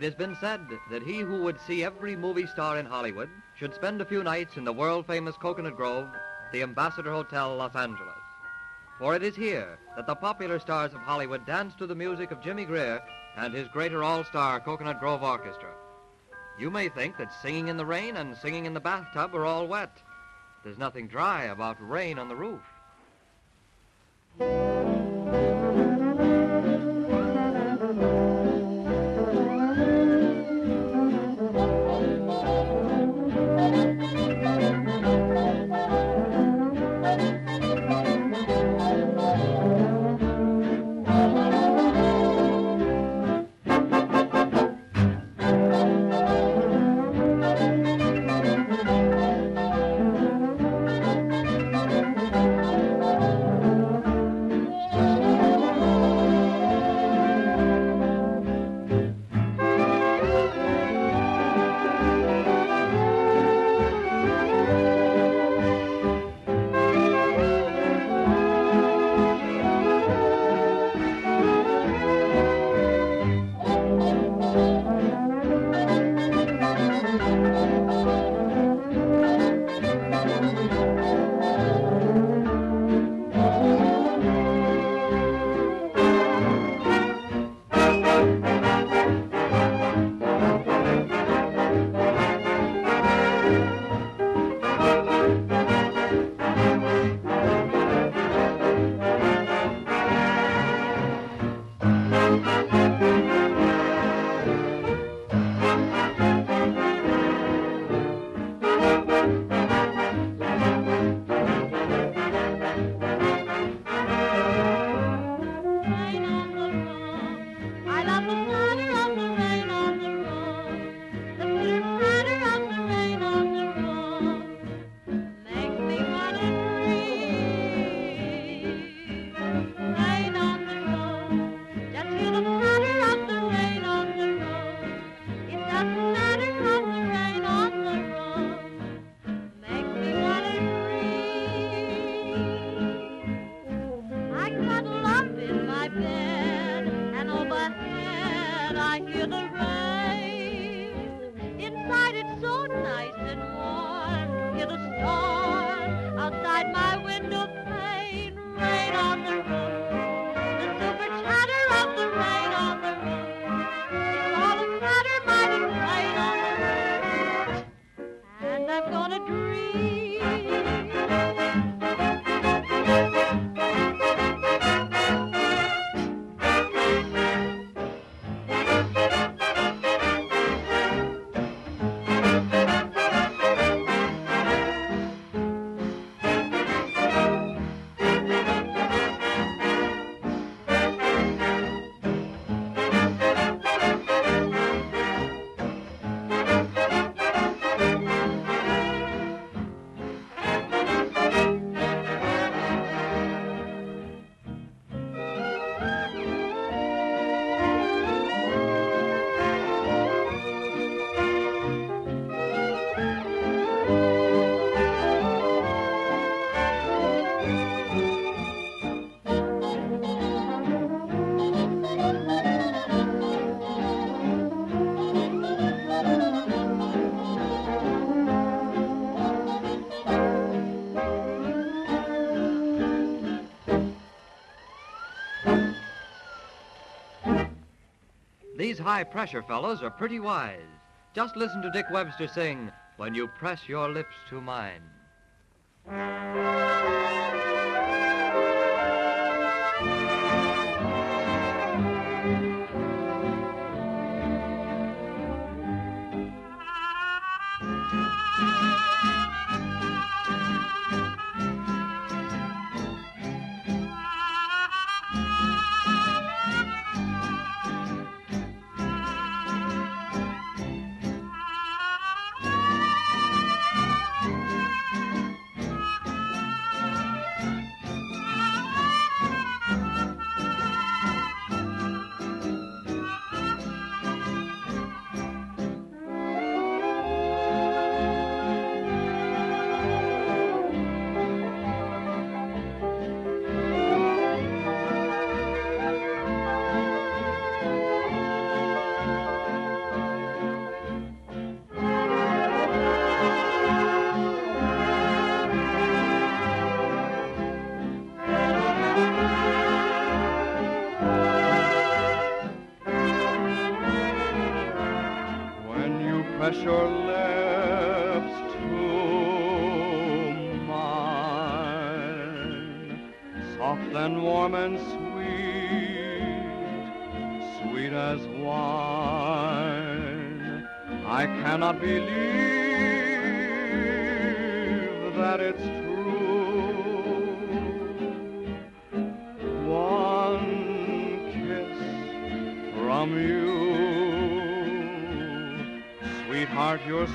It has been said that he who would see every movie star in Hollywood should spend a few nights in the world-famous Coconut Grove, the Ambassador Hotel, Los Angeles. For it is here that the popular stars of Hollywood dance to the music of Jimmy Greer and his greater all-star Coconut Grove Orchestra. You may think that singing in the rain and singing in the bathtub are all wet. There's nothing dry about rain on the roof. These high-pressure fellows are pretty wise. Just listen to Dick Webster sing, "When You Press Your Lips to Mine." press your lips to mine, soft and warm and sweet, sweet as wine. I cannot believe that it's true. One kiss from you, sweetheart, your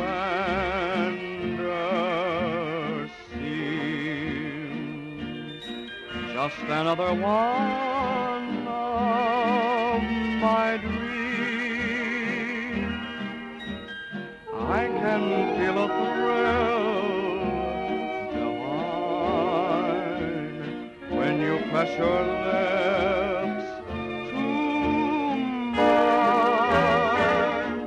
surrender seems just another one of my dreams. I can feel a thrill divine when you press your lips to mine.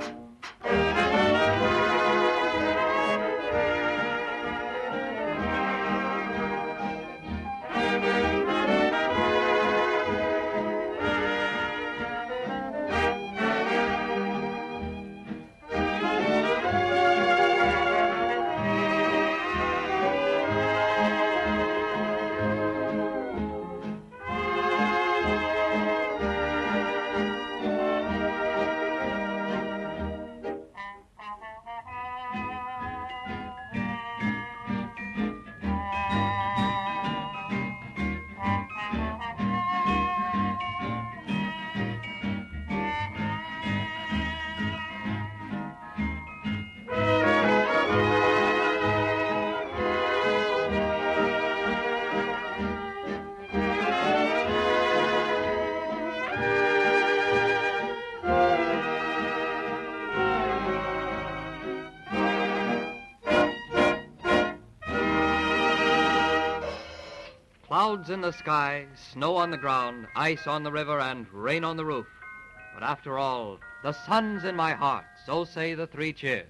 Clouds in the sky, snow on the ground, ice on the river, and rain on the roof. But after all, the sun's in my heart, so say the three cheers.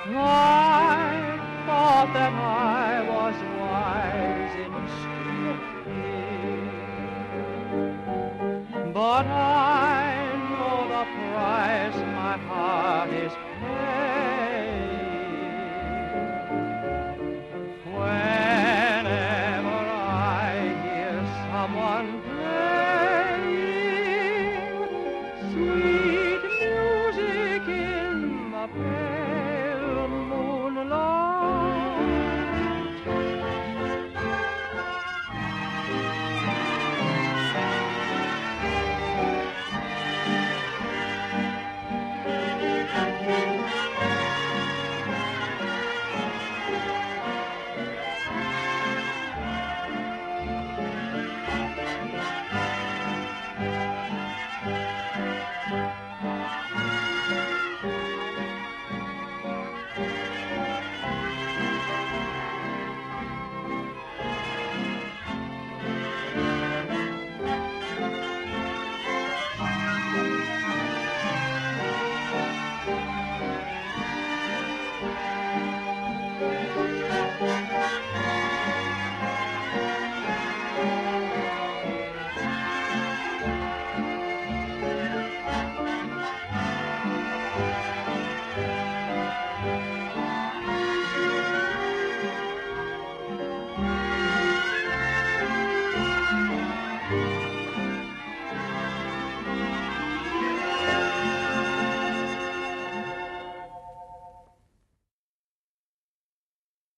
I thought that I was wise in